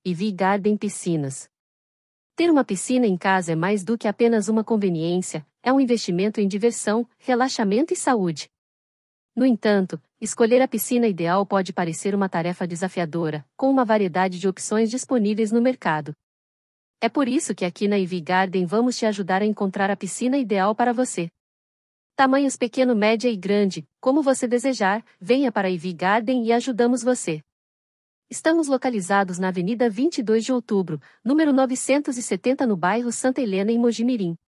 EV Garden Piscinas. Ter uma piscina em casa é mais do que apenas uma conveniência, é um investimento em diversão, relaxamento e saúde. No entanto, escolher a piscina ideal pode parecer uma tarefa desafiadora, com uma variedade de opções disponíveis no mercado. É por isso que aqui na EV Garden vamos te ajudar a encontrar a piscina ideal para você. Tamanhos pequeno, média e grande, como você desejar, venha para a EV Garden e ajudamos você. Estamos localizados na Avenida 22 de Outubro, número 970 no bairro Santa Helena em Mojimirim.